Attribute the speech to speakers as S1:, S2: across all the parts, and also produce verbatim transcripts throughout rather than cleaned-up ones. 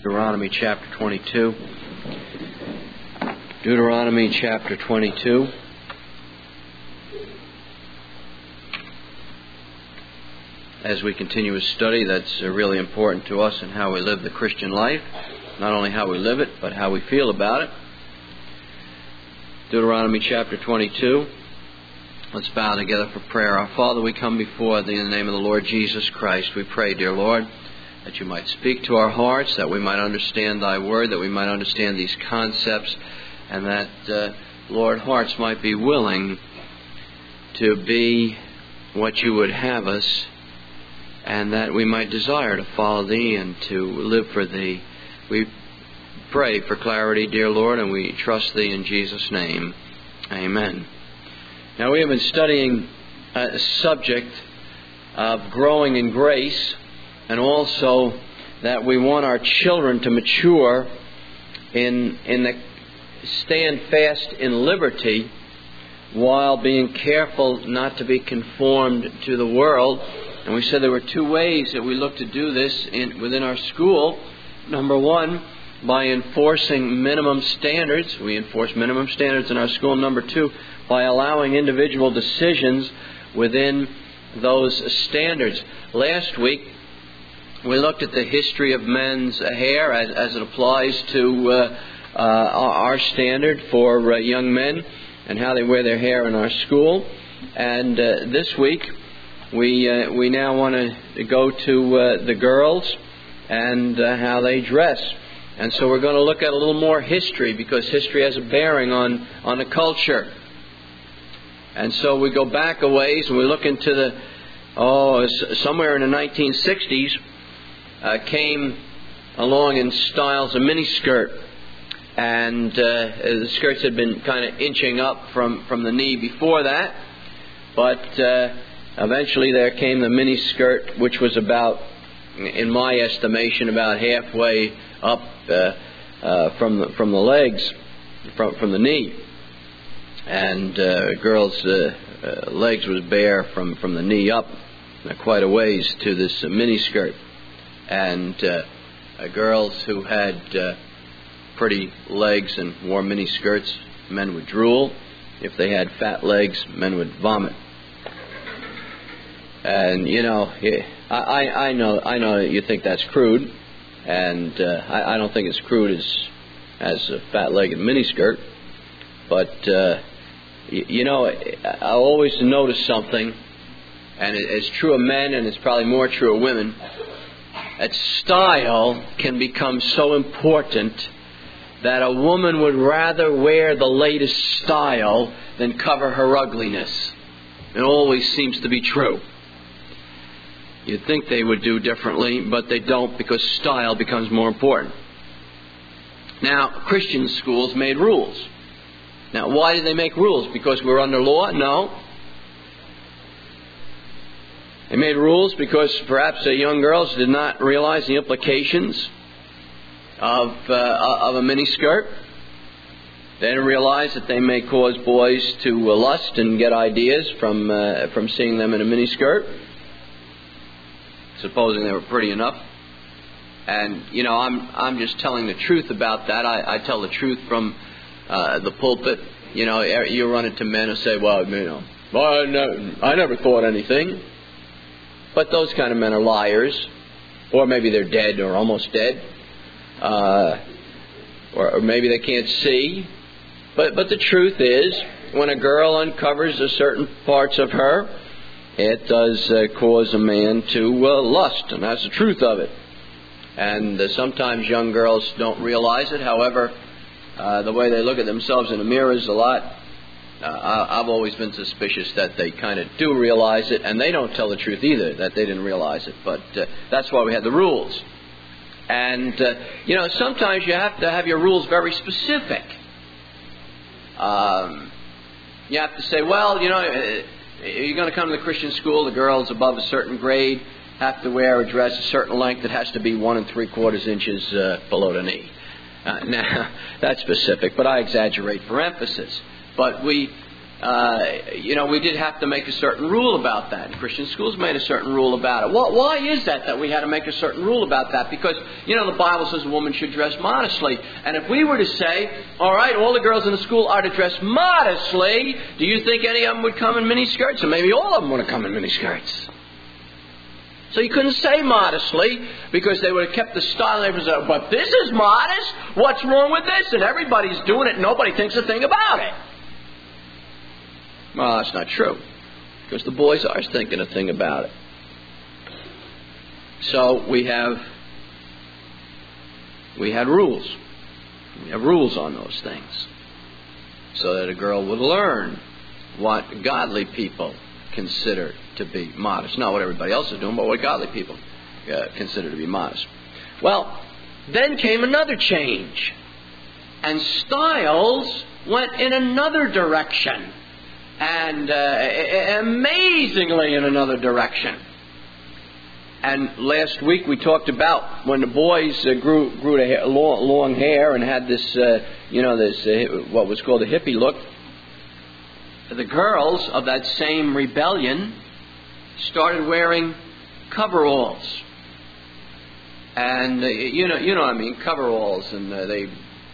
S1: Deuteronomy chapter twenty-two. Deuteronomy chapter twenty-two. As we continue a study that's really important to us in how we live the Christian life. Not only how we live it, but how we feel about it. Deuteronomy chapter twenty-two. Let's bow together for prayer. Our Father, we come before Thee in the name of the Lord Jesus Christ. We pray, dear Lord, that You might speak to our hearts, that we might understand Thy Word, that we might understand these concepts, and that, uh, Lord, hearts might be willing to be what You would have us, and that we might desire to follow Thee and to live for Thee. We pray for clarity, dear Lord, and we trust Thee in Jesus' name. Amen. Now, we have been studying a subject of growing in grace, and also that we want our children to mature in in the stand fast in liberty while being careful not to be conformed to the world. And we said there were two ways that we look to do this in, within our school. Number one, by enforcing minimum standards. We enforce minimum standards in our school. Number two, by allowing individual decisions within those standards. Last week, we looked at the history of men's hair as, as it applies to uh, uh, our standard for uh, young men and how they wear their hair in our school. And uh, this week, we uh, we now want to go to uh, the girls and uh, how they dress. And so we're going to look at a little more history, because history has a bearing on, on the culture. And so we go back a ways and we look into the, oh, somewhere in the nineteen sixties, uh, came along in styles of miniskirt. And uh, the skirts had been kind of inching up from, from the knee before that. But uh, eventually there came the miniskirt, which was about, in my estimation, about halfway up uh, uh, from the from the legs, from from the knee, and uh, girls' uh, uh, legs was bare from, from the knee up, uh, quite a ways to this uh, miniskirt, and uh, uh, girls who had uh, pretty legs and wore miniskirts, men would drool. If they had fat legs, men would vomit. And you know, I, I know I know you think that's crude, and uh, I, I don't think it's crude as as a fat-legged miniskirt. But uh, you, you know, I always notice something, and it, it's true of men, and it's probably more true of women. That style can become so important that a woman would rather wear the latest style than cover her ugliness. It always seems to be true. You'd think they would do differently, but they don't, because style becomes more important. Now, Christian schools made rules. Now, why did they make rules? Because we're under law? No. They made rules because perhaps the young girls did not realize the implications of, uh, of a miniskirt. They didn't realize that they may cause boys to uh, lust and get ideas from uh, from seeing them in a miniskirt, supposing they were pretty enough. And, you know, I'm I'm just telling the truth about that. I, I tell the truth from uh, the pulpit. You know, you run into men who say, well, you know, well, I, never, I never thought anything. But those kind of men are liars. Or maybe they're dead or almost dead. Uh, or, or maybe they can't see. But, but the truth is, when a girl uncovers a certain parts of her, it does uh, cause a man to uh, lust, and that's the truth of it. And uh, sometimes young girls don't realize it. However, uh, the way they look at themselves in the mirror is a lot. Uh, I, I've always been suspicious that they kind of do realize it, and they don't tell the truth either, that they didn't realize it. But uh, that's why we have the rules. And, uh, you know, sometimes you have to have your rules very specific. Um, you have to say, well, you know, you're going to come to the Christian school, the girls above a certain grade have to wear a dress a certain length that has to be one and three quarters inches uh, below the knee. Uh, now, that's specific, but I exaggerate for emphasis. But we uh, you know, we did have to make a certain rule about that. Christian schools made a certain rule about it. Well, why is that that we had to make a certain rule about that? Because, you know, the Bible says a woman should dress modestly. And if we were to say, all right, all the girls in the school are to dress modestly, do you think any of them would come in miniskirts? Or maybe all of them would have come in miniskirts. So you couldn't say modestly, because they would have kept the style. And everyone said, but this is modest. What's wrong with this? And everybody's doing it and nobody thinks a thing about it. Well, that's not true, because the boys are thinking a thing about it. So we have we had rules. We have rules on those things, so that a girl would learn what godly people consider to be modest. Not what everybody else is doing, but what godly people uh, consider to be modest. Well, then came another change, and styles went in another direction. And uh, amazingly in another direction. And last week we talked about when the boys uh, grew grew the hair, long, long hair and had this, uh, you know, this uh, what was called a hippie look. The girls of that same rebellion started wearing coveralls, and uh, you know, you know what I mean, coveralls, and uh, they.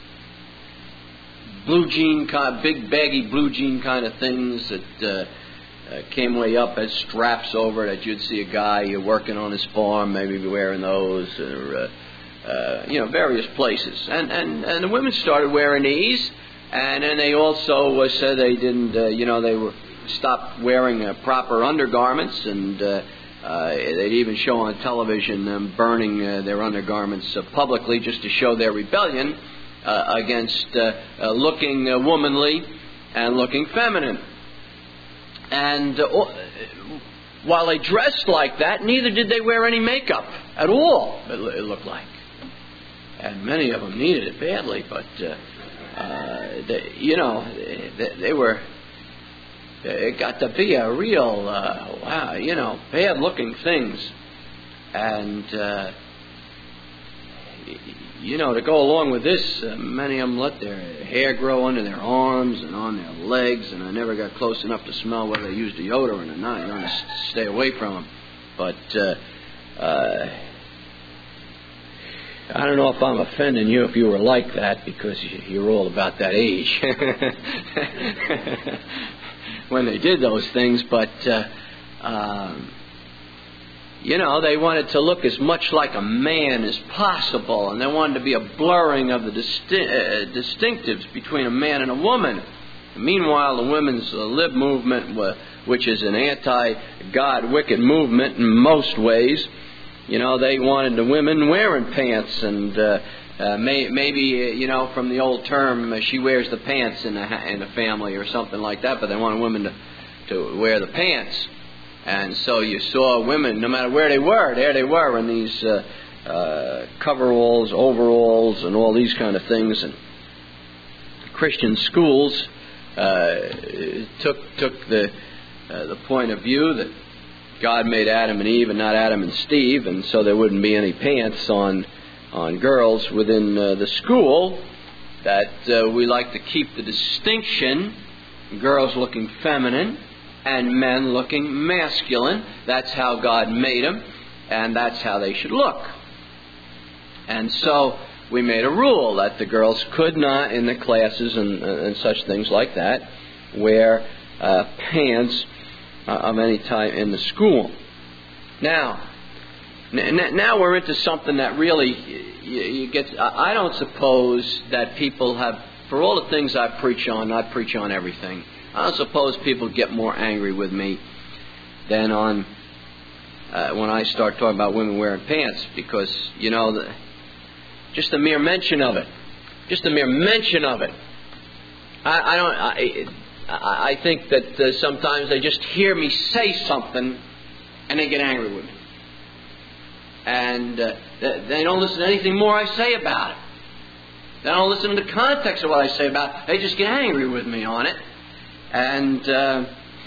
S1: Blue jean, kind of big baggy blue jean kind of things that uh, uh, came way up as straps over that you'd see a guy working on his farm maybe wearing those, or uh, uh, you know, various places. And, and and the women started wearing these, and then they also uh, said they didn't, uh, you know, they were stopped wearing uh, proper undergarments, and uh, uh, they'd even show on television them burning uh, their undergarments uh, publicly just to show their rebellion. Uh, against uh, uh, looking uh, womanly and looking feminine. And uh, while they dressed like that, neither did they wear any makeup at all, it, it looked like. And many of them needed it badly, but, uh, uh, they, you know, they, they were, it got to be a real, uh, wow, you know, bad-looking things. And, uh, you know, to go along with this, uh, many of them let their hair grow under their arms and on their legs, and I never got close enough to smell whether they used deodorant or not. You want to stay away from them. But uh, uh, I don't know if I'm offending you if you were like that, because you're all about that age when they did those things. But uh, um, you know, they wanted to look as much like a man as possible, and there wanted to be a blurring of the disti- uh, distinctives between a man and a woman. Meanwhile, the women's uh, lib movement, uh, which is an anti-God, wicked movement in most ways, you know, they wanted the women wearing pants, and uh, uh, may, maybe, uh, you know, from the old term, uh, she wears the pants in the, in the family or something like that, but they wanted women to, to wear the pants. And so you saw women, no matter where they were, there they were in these uh, uh, coveralls, overalls, and all these kind of things. And Christian schools uh, took took the uh, the point of view that God made Adam and Eve and not Adam and Steve, and so there wouldn't be any pants on on girls within uh, the school. That uh, we like to keep the distinction, girls looking feminine and men looking masculine. That's how God made them, and that's how they should look. And so we made a rule that the girls could not, in the classes and, and such things like that, wear uh, pants uh, of any type in the school. Now, n- now we're into something that really you, you get. I don't suppose that people have, for all the things I preach on, I preach on everything. I don't suppose people get more angry with me than on uh, when I start talking about women wearing pants, because, you know, the, just the mere mention of it, just the mere mention of it, I, I don't. I, I think that uh, sometimes they just hear me say something and they get angry with me, and uh, they don't listen to anything more I say about it. They don't listen to the context of what I say about it. They just get angry with me on it. And uh,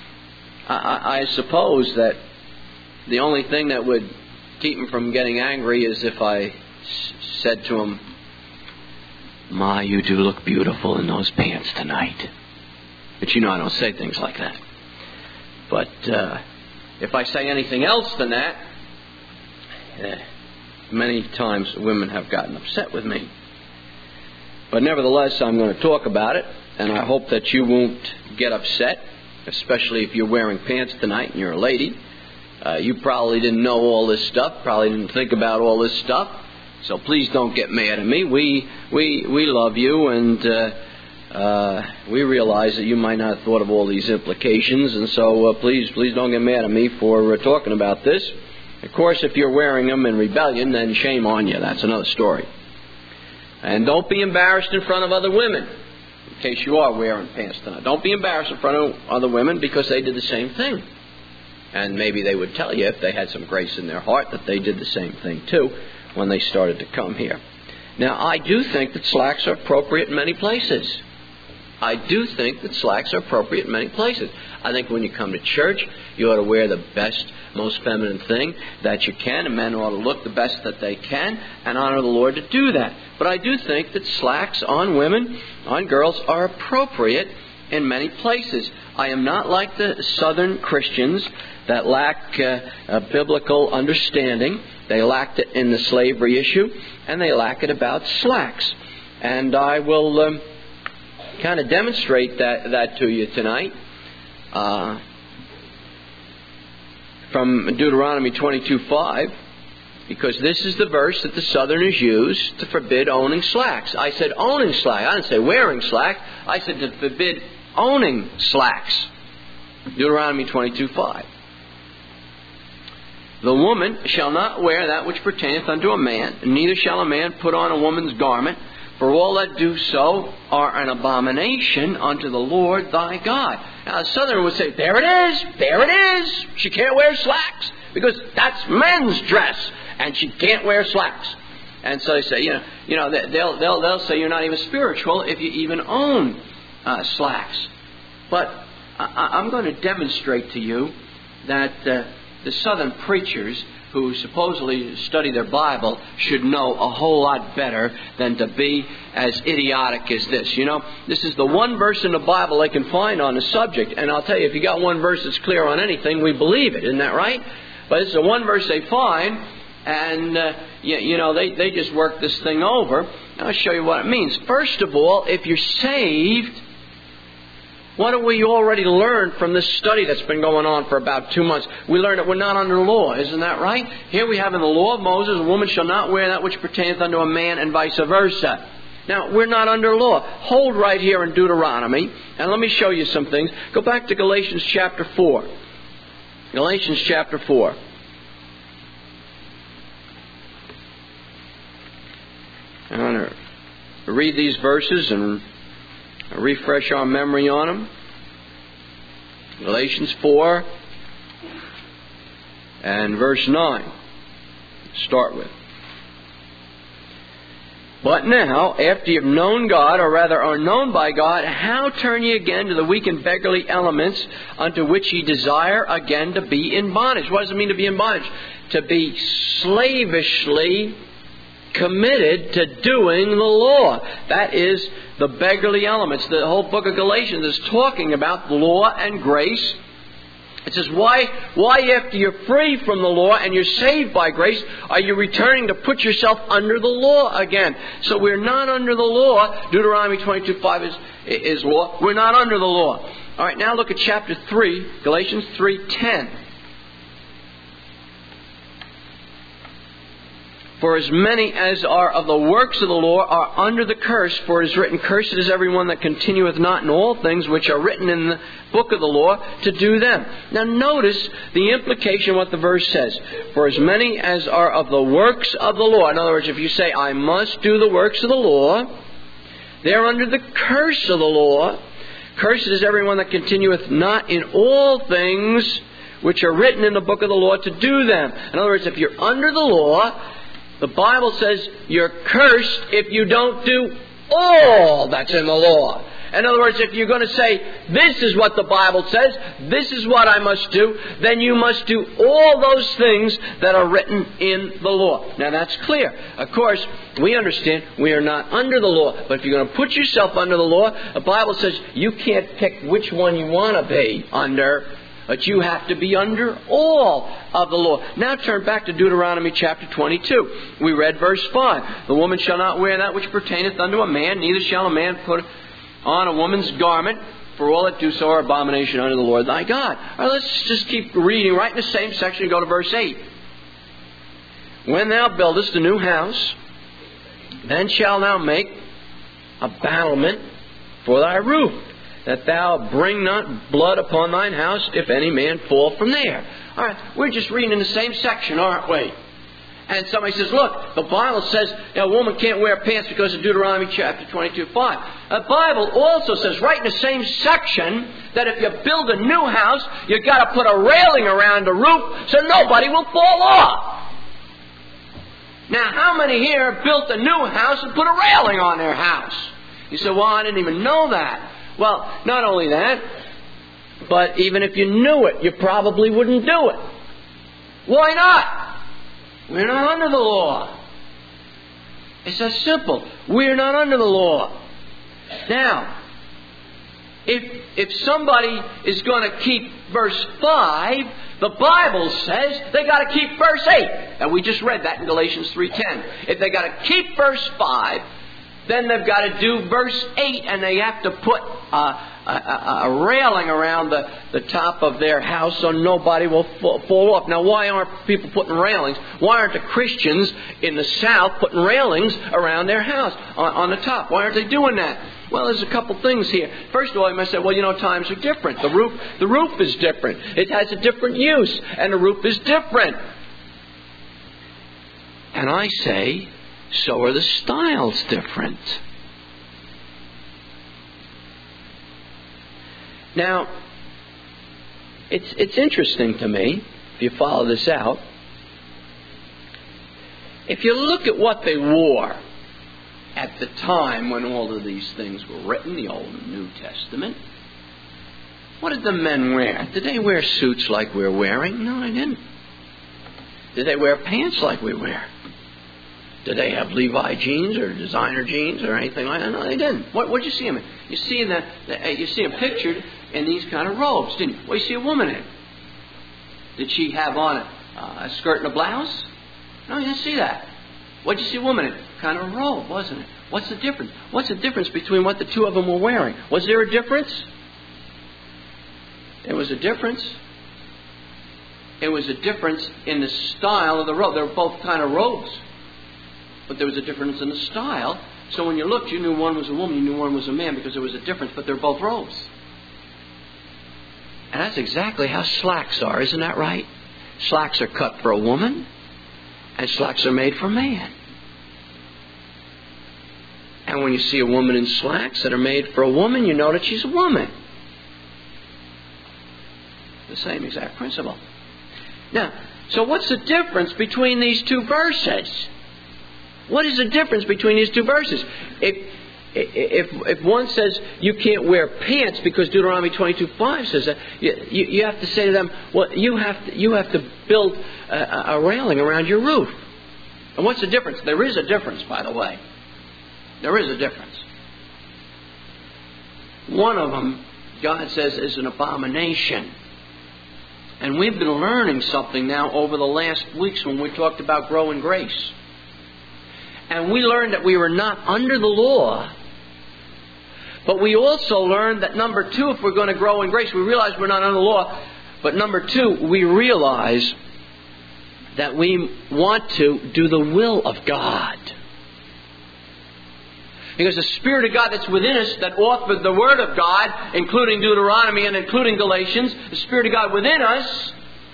S1: I, I suppose that the only thing that would keep him from getting angry is if I s- said to him, "Ma, you do look beautiful in those pants tonight. But you know I don't say things like that. But uh, if I say anything else than that, uh, many times women have gotten upset with me. But nevertheless, I'm going to talk about it, and I hope that you won't get upset, especially if you're wearing pants tonight and you're a lady. Uh, you probably didn't know all this stuff, probably didn't think about all this stuff, so please don't get mad at me. We we we love you, and uh, uh, we realize that you might not have thought of all these implications, and so uh, please please don't get mad at me for uh, talking about this. Of course, if you're wearing them in rebellion, then shame on you. That's another story. And don't be embarrassed in front of other women, in case you are wearing pants tonight. Don't be embarrassed in front of other women because they did the same thing. And maybe they would tell you, if they had some grace in their heart, that they did the same thing too when they started to come here. Now, I do think that slacks are appropriate in many places. I do think that slacks are appropriate in many places. I think when you come to church, you ought to wear the best, most feminine thing that you can, and men ought to look the best that they can and honor the Lord to do that. But I do think that slacks on women, on girls, are appropriate in many places. I am not like the Southern Christians that lack uh, a biblical understanding. They lacked it in the slavery issue, and they lack it about slacks. And I will um, kind of demonstrate that, that to you tonight uh, from Deuteronomy twenty-two five, because this is the verse that the Southerners use to forbid owning slacks. I said owning slacks. I didn't say wearing slacks. I said to forbid owning slacks. Deuteronomy twenty-two five. The woman shall not wear that which pertaineth unto a man, neither shall a man put on a woman's garment, for all that do so are an abomination unto the Lord thy God. Now, the Southern would say, there it is, there it is. She can't wear slacks because that's men's dress, and she can't wear slacks. And so they say, you know, you know, they'll they'll they'll say you're not even spiritual if you even own uh, slacks. But I, I'm going to demonstrate to you that uh, the Southern preachers who supposedly study their Bible should know a whole lot better than to be as idiotic as this. You know, this is the one verse in the Bible they can find on the subject. And I'll tell you, if you got one verse that's clear on anything, we believe it. Isn't that right? But it's the one verse they find, and, uh, you, you know, they, they just work this thing over. I'll show you what it means. First of all, if you're saved, what have we already learned from this study that's been going on for about two months? We learned that we're not under law. Isn't that right? Here we have in the law of Moses, a woman shall not wear that which pertaineth unto a man, and vice versa. Now, we're not under law. Hold right here in Deuteronomy, and let me show you some things. Go back to Galatians chapter four. Galatians chapter four. I'm going to read these verses and refresh our memory on them. Galatians four and verse nine. Start with. But now, after you've known God, or rather are known by God, how turn ye again to the weak and beggarly elements unto which ye desire again to be in bondage? What does it mean to be in bondage? To be slavishly committed to doing the law. That is the beggarly elements. The whole book of Galatians is talking about law and grace. It says, why, why after you're free from the law and you're saved by grace, are you returning to put yourself under the law again? So we're not under the law. Deuteronomy twenty-two five is, is law. We're not under the law. All right, now look at chapter three, Galatians three ten. For as many as are of the works of the law are under the curse, for it is written, cursed is everyone that continueth not in all things which are written in the book of the law to do them. Now notice the implication of what the verse says. For as many as are of the works of the law. In other words, if you say, I must do the works of the law, they're under the curse of the law. Cursed is everyone that continueth not in all things which are written in the book of the law to do them. In other words, if you're under the law, the Bible says you're cursed if you don't do all that's in the law. In other words, if you're going to say, this is what the Bible says, this is what I must do, then you must do all those things that are written in the law. Now that's clear. Of course, we understand we are not under the law. But if you're going to put yourself under the law, the Bible says you can't pick which one you want to be under, but you have to be under all of the law. Now turn back to Deuteronomy chapter twenty-two. We read verse five. The woman shall not wear that which pertaineth unto a man, neither shall a man put on a woman's garment, for all that do so are abomination unto the Lord thy God. All right, let's just keep reading right in the same section and go to verse eight. When thou buildest a new house, then shalt thou make a battlement for thy roof, that thou bring not blood upon thine house, if any man fall from there. All right, we're just reading in the same section, aren't we? And somebody says, look, the Bible says you know, a woman can't wear pants because of Deuteronomy chapter twenty-two five. The Bible also says right in the same section that if you build a new house, you've got to put a railing around the roof so nobody will fall off. Now, how many here built a new house and put a railing on their house? You say, well, I didn't even know that. Well, not only that, but even if you knew it, you probably wouldn't do it. Why not? We're not under the law. It's that simple. We're not under the law. Now, if if somebody is going to keep verse five, the Bible says they got to keep verse eight. And we just read that in Galatians three ten. If they got to keep verse five, then they've got to do verse eight, and they have to put uh, a, a, a railing around the, the top of their house so nobody will fall, fall off. Now, why aren't people putting railings? Why aren't the Christians in the South putting railings around their house on, on the top? Why aren't they doing that? Well, there's a couple things here. First of all, you might say, well, you know, times are different. The roof, the roof is different. It has a different use, and the roof is different. And I say, so are the styles different. Now, it's it's interesting to me, if you follow this out, if you look at what they wore at the time when all of these things were written, the Old and New Testament, what did the men wear? Did they wear suits like we're wearing? No, they didn't. Did they wear pants like we wear? Did they have Levi jeans or designer jeans or anything like that? No, they didn't. What did you see them in? You see them, you see them pictured in these kind of robes, didn't you? What did you see a woman in? Did she have on a, uh, a skirt and a blouse? No, you didn't see that. What did you see a woman in? Kind of a robe, wasn't it? What's the difference? What's the difference between what the two of them were wearing? Was there a difference? There was a difference. It was a difference in the style of the robe. They were both kind of robes. But there was a difference in the style. So when you looked, you knew one was a woman, you knew one was a man, because there was a difference, but they're both robes. And that's exactly how slacks are, isn't that right? Slacks are cut for a woman, and slacks are made for a man. And when you see a woman in slacks that are made for a woman, you know that she's a woman. The same exact principle. Now, so what's the difference between these two verses? What is the difference between these two verses? If if if one says you can't wear pants because Deuteronomy twenty-two five says that, you, you, you have to say to them, well, you have to, you have to build a, a railing around your roof. And what's the difference? There is a difference, by the way. There is a difference. One of them, God says, is an abomination. And we've been learning something now over the last weeks when we talked about growing grace. And we learned that we were not under the law. But we also learned that number two, if we're going to grow in grace, we realize we're not under the law. But number two, we realize that we want to do the will of God. Because the Spirit of God that's within us, that authored the Word of God, including Deuteronomy and including Galatians, the Spirit of God within us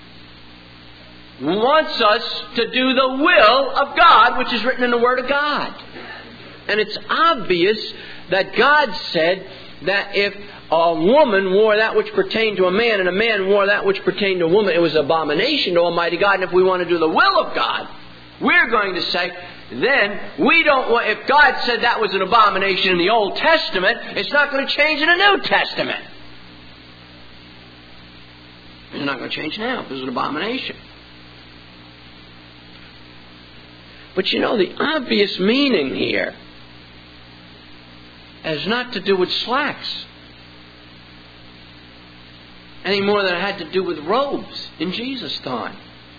S1: wants us to do the will of God, which is written in the Word of God. And it's obvious that God said that if a woman wore that which pertained to a man and a man wore that which pertained to a woman, it was abomination to Almighty God. And if we want to do the will of God, we're going to say, then we don't want, if God said that was an abomination in the Old Testament, it's not going to change in the New Testament. It's not going to change now if it's an abomination. But you know, the obvious meaning here has not to do with slacks any more than it had to do with robes in Jesus' time.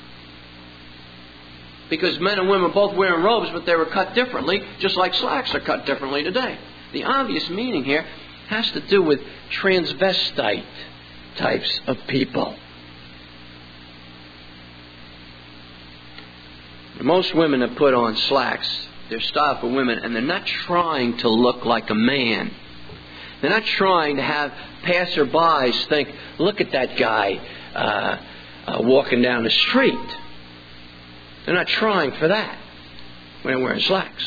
S1: Because men and women were both wearing robes, but they were cut differently, just like slacks are cut differently today. The obvious meaning here has to do with transvestite types of people. Most women have put on slacks. They're style for women, and they're not trying to look like a man. They're not trying to have passerbys think, look at that guy uh, uh, walking down the street. They're not trying for that when they're wearing slacks.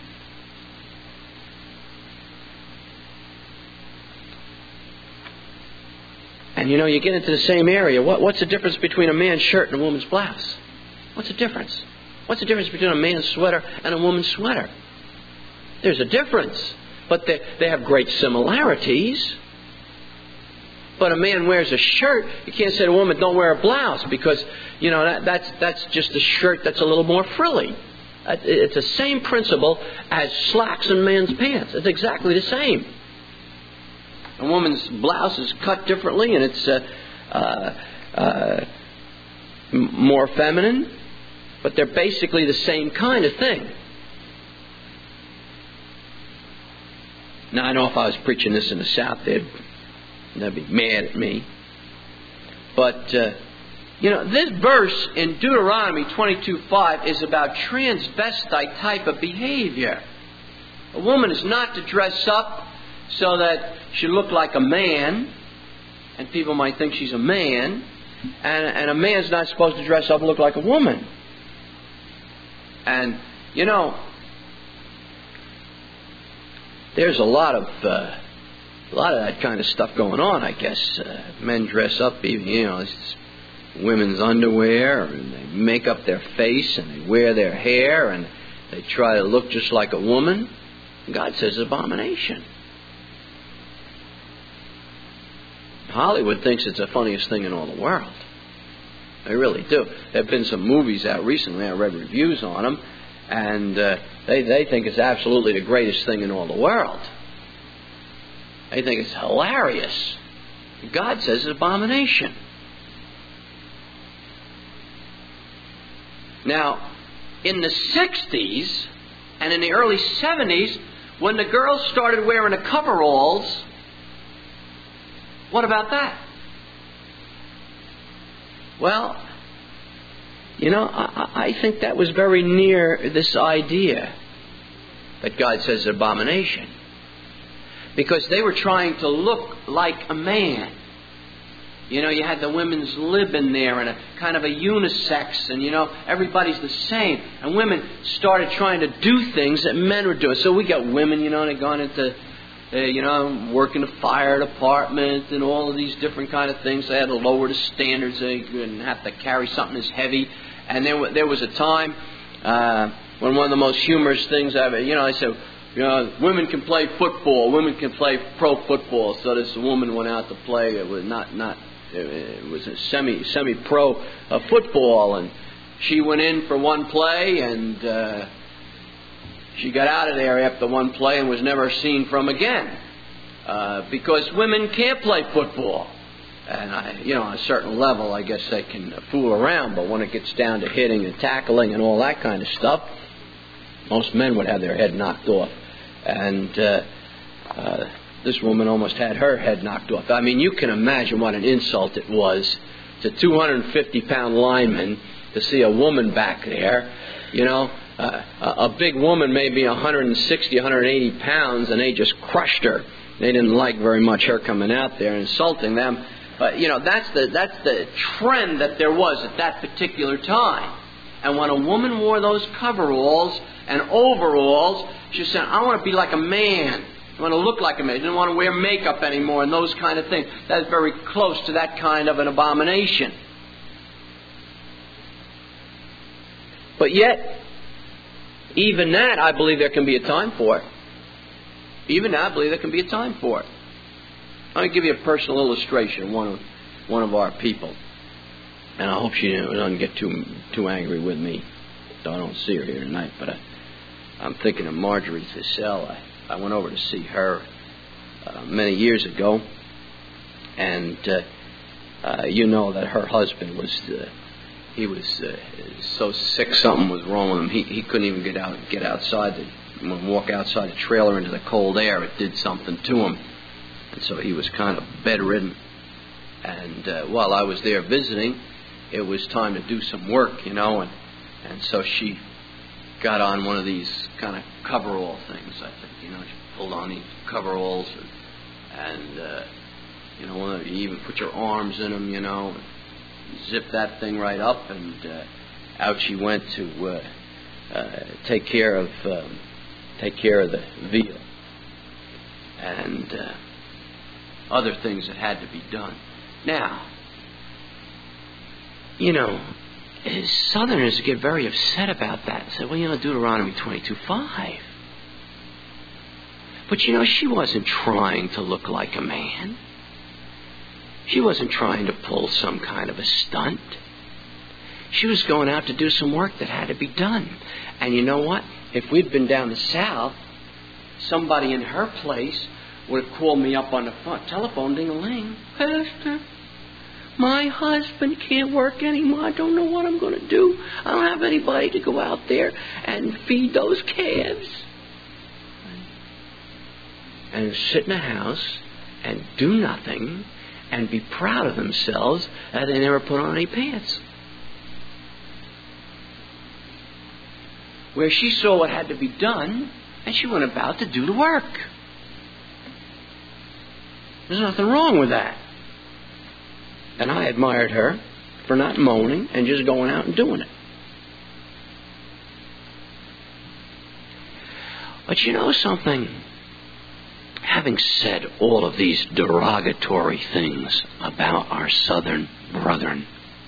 S1: And you know, you get into the same area. What, what's the difference between a man's shirt and a woman's blouse? What's the difference? What's the difference between a man's sweater and a woman's sweater? There's a difference, but they, they have great similarities. But a man wears a shirt, you can't say to a woman, don't wear a blouse, because, you know, that, that's, that's just a shirt that's a little more frilly. It's the same principle as slacks in men's pants. It's exactly the same. A woman's blouse is cut differently, and it's uh, uh, uh, more feminine. But they're basically the same kind of thing. Now, I know if I was preaching this in the South, they'd, they'd be mad at me. But, uh, you know, this verse in Deuteronomy twenty-two five is about transvestite type of behavior. A woman is not to dress up so that she look like a man, and people might think she's a man, and, and a man's not supposed to dress up and look like a woman. And, you know, there's a lot of uh, a lot of that kind of stuff going on, I guess. Uh, men dress up, even, you know, it's women's underwear, and they make up their face, and they wear their hair, and they try to look just like a woman. God says it's abomination. Hollywood thinks it's the funniest thing in all the world. They really do. There have been some movies out recently. I read reviews on them, and uh, they they think it's absolutely the greatest thing in all the world. They think it's hilarious. God says it's an abomination. Now, in the sixties and in the early seventies, when the girls started wearing the coveralls, what about that? Well, you know, I, I think that was very near this idea that God says is an abomination. Because they were trying to look like a man. You know, you had the women's lib in there and a kind of a unisex, and, you know, everybody's the same. And women started trying to do things that men were doing. So we got women, you know, they've gone into... Uh, you know, work in the fire department and all of these different kind of things. They had to lower the standards. They didn't have to carry something as heavy. And there, there was a time uh, when one of the most humorous things ever, you know, I said, you know, women can play football. Women can play pro football. So this woman went out to play. It was not, not, it was a semi, semi-pro uh, football. And she went in for one play, and uh, she got out of there after one play and was never seen from again. Uh, because women can't play football. And, I, you know, on a certain level, I guess they can fool around. But when it gets down to hitting and tackling and all that kind of stuff, most men would have their head knocked off. And uh, uh, this woman almost had her head knocked off. I mean, you can imagine what an insult it was to two hundred fifty pound linemen to see a woman back there, you know. Uh, a big woman, maybe one hundred sixty, one hundred eighty pounds, and they just crushed her. They didn't like very much her coming out there and insulting them. But, you know, that's the that's the trend that there was at that particular time. And when a woman wore those coveralls and overalls, she said, I want to be like a man. I want to look like a man. I didn't want to wear makeup anymore and those kind of things. That's very close to that kind of an abomination. But yet... even that, I believe there can be a time for it. Even that, I believe there can be a time for it. I'll give you a personal illustration. One of one of our people, and I hope she doesn't get too too angry with me. So I don't see her here tonight, but I, I'm thinking of Marjorie Thissell. I, I went over to see her uh, many years ago, and uh, uh, you know that her husband was uh, he was uh, so sick, something was wrong with him. He he couldn't even get out get outside the walk outside the trailer into the cold air. It did something to him, and so he was kind of bedridden. And uh, while I was there visiting, it was time to do some work, you know, and and so she got on one of these kind of coverall things. I think, you know, she pulled on these coveralls, and, and uh, you know, you even put your arms in them, you know, and zip that thing right up, and uh, out she went to uh, uh, take care of. Um, take care of the veal and uh, other things that had to be done. Now, you know, Southerners get very upset about that and say, well, you know, Deuteronomy twenty-two five. But, you know, she wasn't trying to look like a man. She wasn't trying to pull some kind of a stunt. She was going out to do some work that had to be done. And you know what? If we'd been down the south, somebody in her place would have called me up on the phone, telephone, ding-a-ling. Pastor, my husband can't work anymore. I don't know what I'm going to do. I don't have anybody to go out there and feed those calves. And sit in a house and do nothing and be proud of themselves that they never put on any pants. Where she saw what had to be done, and she went about to do the work. There's nothing wrong with that. And I admired her for not moaning and just going out and doing it. But you know something? Having said all of these derogatory things about our Southern brethren,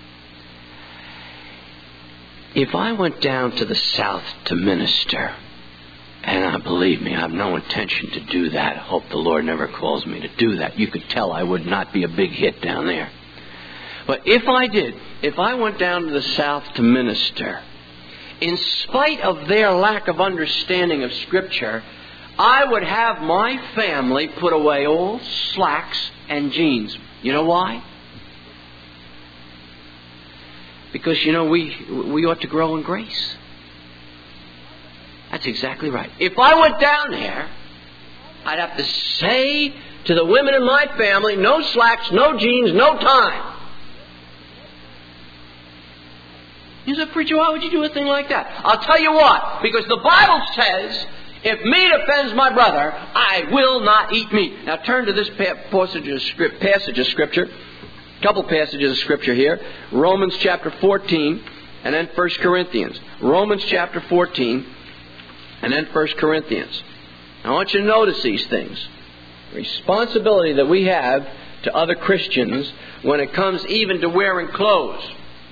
S1: if I went down to the South to minister, and I believe me, I have no intention to do that. I hope the Lord never calls me to do that. You could tell I would not be a big hit down there. But if I did, if I went down to the South to minister, in spite of their lack of understanding of Scripture, I would have my family put away all slacks and jeans. You know why? Because, you know, we we ought to grow in grace. That's exactly right. If I went down there, I'd have to say to the women in my family, no slacks, no jeans, no time. You say, preacher, why would you do a thing like that? I'll tell you what. Because the Bible says, if meat offends my brother, I will not eat meat. Now turn to this passage of Scripture. A couple passages of Scripture here. Romans chapter fourteen, and then First Corinthians. Romans chapter fourteen, and then First Corinthians. Now I want you to notice these things. Responsibility that we have to other Christians when it comes even to wearing clothes.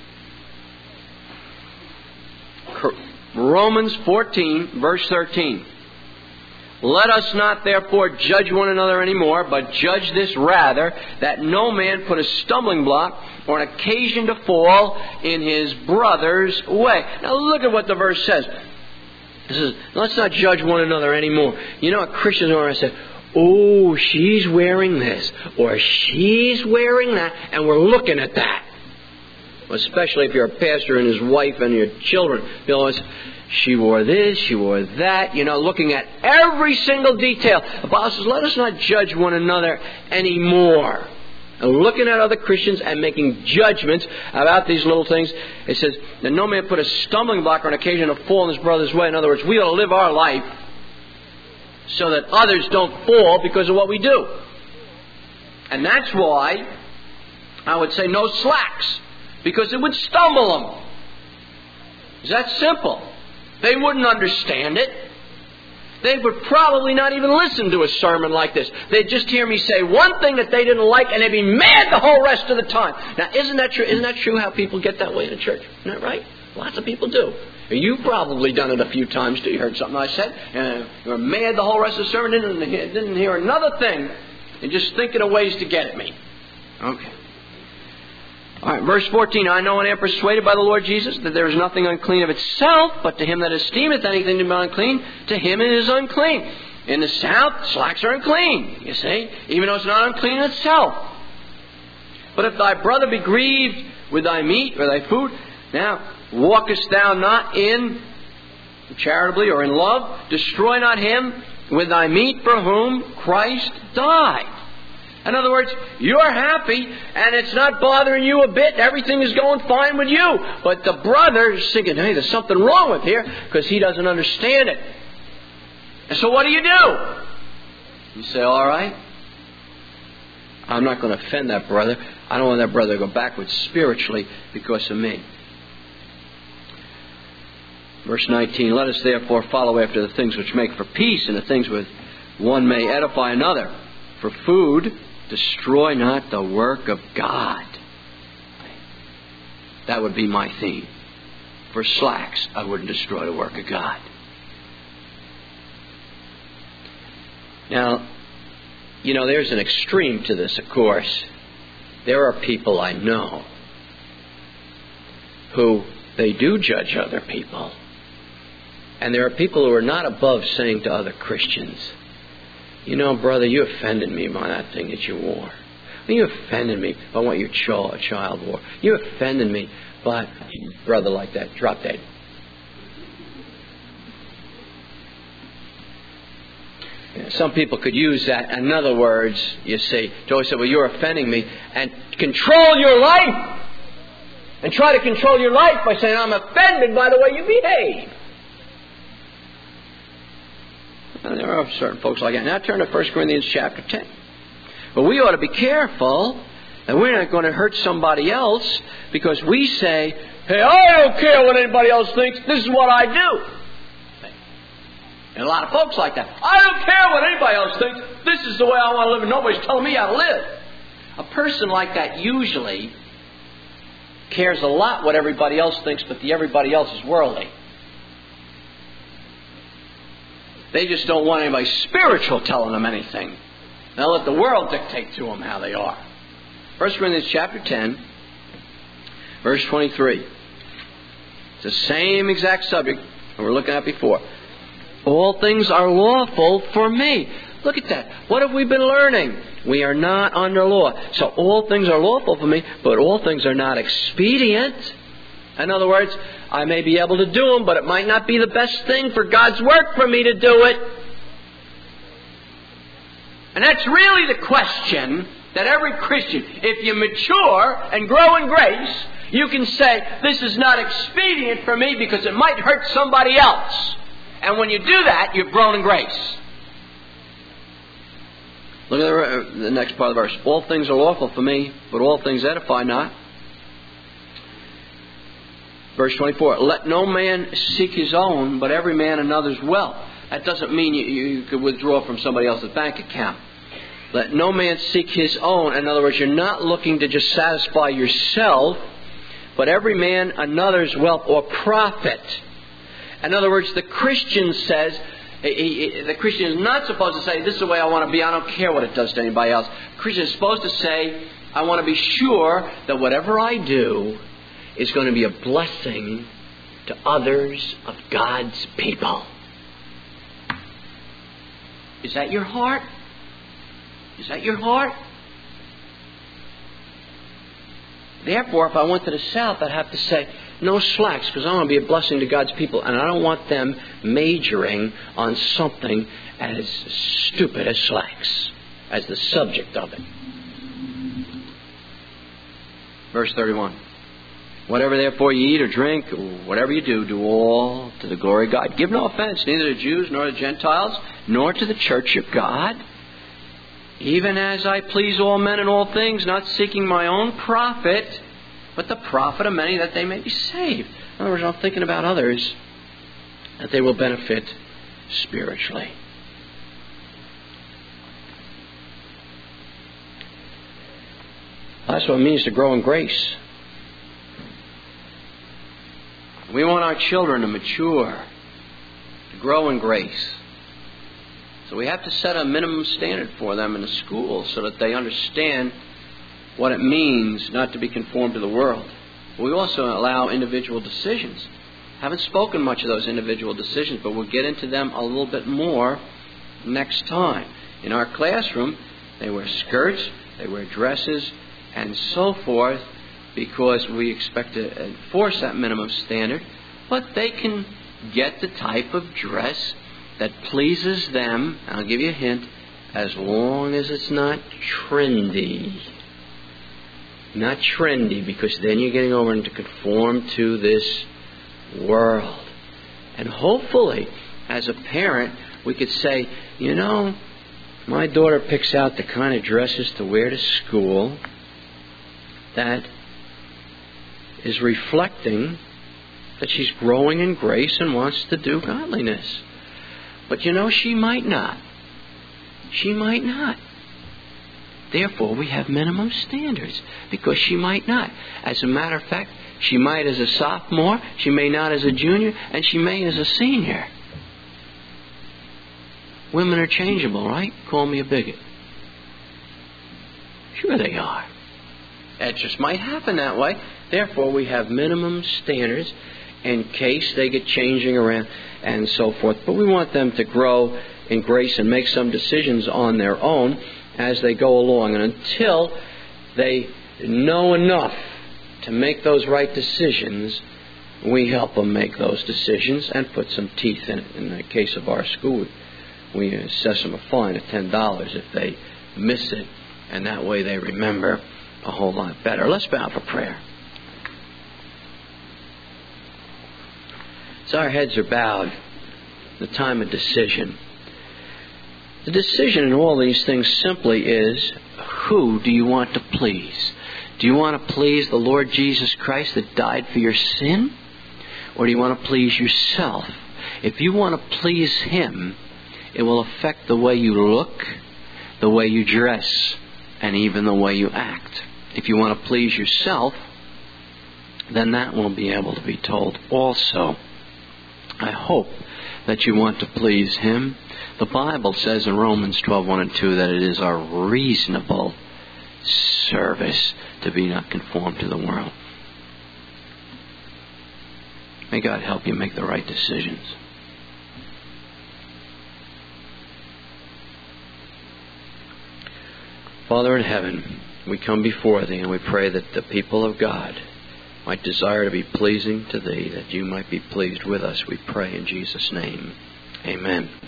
S1: Romans fourteen, verse thirteen. Let us not therefore judge one another anymore, but judge this rather, that no man put a stumbling block or an occasion to fall in his brother's way. Now look at what the verse says. It says, let's not judge one another anymore. You know what Christians are going to say? Oh, she's wearing this, or she's wearing that, and we're looking at that. Especially if you're a pastor and his wife and your children. You know, she wore this, she wore that, you know, looking at every single detail. The Bible says, let us not judge one another anymore. And looking at other Christians and making judgments about these little things. It says, that no man put a stumbling block or an occasion to fall in his brother's way. In other words, we ought to live our life so that others don't fall because of what we do. And that's why I would say no slacks. Because it would stumble them. It's that simple. They wouldn't understand it. They would probably not even listen to a sermon like this. They'd just hear me say one thing that they didn't like, and they'd be mad the whole rest of the time. Now, isn't that true? Isn't that true how people get that way in a church? Isn't that right? Lots of people do. You've probably done it a few times too. You heard something I said, and you were mad the whole rest of the sermon, didn't, didn't hear another thing, and just thinking of ways to get at me. Okay. All right, verse fourteen, I know and am persuaded by the Lord Jesus that there is nothing unclean of itself, but to him that esteemeth anything to be unclean, to him it is unclean. In the south, slacks are unclean, you see, even though it's not unclean in itself. But if thy brother be grieved with thy meat or thy food, now walkest thou not in charitably or in love, destroy not him with thy meat for whom Christ died. In other words, you're happy and it's not bothering you a bit. Everything is going fine with you. But the brother is thinking, hey, there's something wrong with here because he doesn't understand it. And so what do you do? You say, all right, I'm not going to offend that brother. I don't want that brother to go backwards spiritually because of me. Verse nineteen, let us therefore follow after the things which make for peace and the things which one may edify another. For food, destroy not the work of God. That would be my theme. For slacks, I wouldn't destroy the work of God. Now, you know, there's an extreme to this, of course. There are people I know who they do judge other people. And there are people who are not above saying to other Christians, you know, brother, you offended me by that thing that you wore. You offended me by what your child wore. You offended me by brother like that. Drop dead. Some people could use that. In other words, you see, Joey said, well, you're offending me. And control your life. And try to control your life by saying, I'm offended by the way you behave. And there are certain folks like that. Now turn to First Corinthians chapter ten. But we ought to be careful that we're not going to hurt somebody else because we say, hey, I don't care what anybody else thinks. This is what I do. And a lot of folks like that. I don't care what anybody else thinks. This is the way I want to live and nobody's telling me how to live. A person like that usually cares a lot what everybody else thinks, but the everybody else is worldly. They just don't want anybody spiritual telling them anything. They'll let the world dictate to them how they are. First Corinthians chapter ten, verse twenty-three. It's the same exact subject that we're looking at before. All things are lawful for me. Look at that. What have we been learning? We are not under law. So all things are lawful for me, but all things are not expedient. In other words, I may be able to do them, but it might not be the best thing for God's work for me to do it. And that's really the question that every Christian, if you mature and grow in grace, you can say, this is not expedient for me because it might hurt somebody else. And when you do that, you've grown in grace. Look at the, the next part of the verse. All things are lawful for me, but all things edify not. Verse twenty-four, let no man seek his own, but every man another's wealth. That doesn't mean you, you could withdraw from somebody else's bank account. Let no man seek his own. In other words, you're not looking to just satisfy yourself, but every man another's wealth or profit. In other words, the Christian says, he, he, the Christian is not supposed to say, this is the way I want to be, I don't care what it does to anybody else. The Christian is supposed to say, I want to be sure that whatever I do is going to be a blessing to others of God's people. Is that your heart? Is that your heart? Therefore, if I went to the south, I'd have to say, no slacks, because I want to be a blessing to God's people, and I don't want them majoring on something as stupid as slacks, as the subject of it. Verse thirty-one. Whatever therefore you eat or drink, whatever you do, do all to the glory of God. Give no offense, neither to Jews nor to Gentiles, nor to the church of God. Even as I please all men in all things, not seeking my own profit, but the profit of many that they may be saved. In other words, I'm thinking about others, that they will benefit spiritually. That's what it means to grow in grace. We want our children to mature, to grow in grace. So we have to set a minimum standard for them in the school so that they understand what it means not to be conformed to the world. We also allow individual decisions. Haven't spoken much of those individual decisions, but we'll get into them a little bit more next time. In our classroom, they wear skirts, they wear dresses, and so forth, because we expect to enforce that minimum standard. But they can get the type of dress that pleases them, I'll give you a hint, as long as it's not trendy. Not trendy, because then you're getting over into conform to this world. And hopefully, as a parent, we could say, you know, my daughter picks out the kind of dresses to wear to school that is reflecting that she's growing in grace and wants to do godliness. But you know, she might not. She might not. Therefore, we have minimum standards, because she might not. As a matter of fact, she might as a sophomore, she may not as a junior, and she may as a senior. Women are changeable, right? Call me a bigot. Sure they are. It just might happen that way. Therefore, we have minimum standards in case they get changing around and so forth. But we want them to grow in grace and make some decisions on their own as they go along. And until they know enough to make those right decisions, we help them make those decisions and put some teeth in it. In the case of our school, we assess them a fine of ten dollars if they miss it, and that way they remember a whole lot better. Let's bow for prayer. As our heads are bowed, the time of decision. The decision in all these things simply is, who do you want to please? Do you want to please the Lord Jesus Christ that died for your sin? Or do you want to please yourself? If you want to please Him, it will affect the way you look, the way you dress, and even the way you act. If you want to please yourself, then that will be able to be told also. I hope that you want to please Him. The Bible says in Romans twelve, one and two that it is our reasonable service to be not conformed to the world. May God help you make the right decisions. Father in heaven, we come before Thee and we pray that the people of God might desire to be pleasing to Thee, that You might be pleased with us. We pray in Jesus' name. Amen.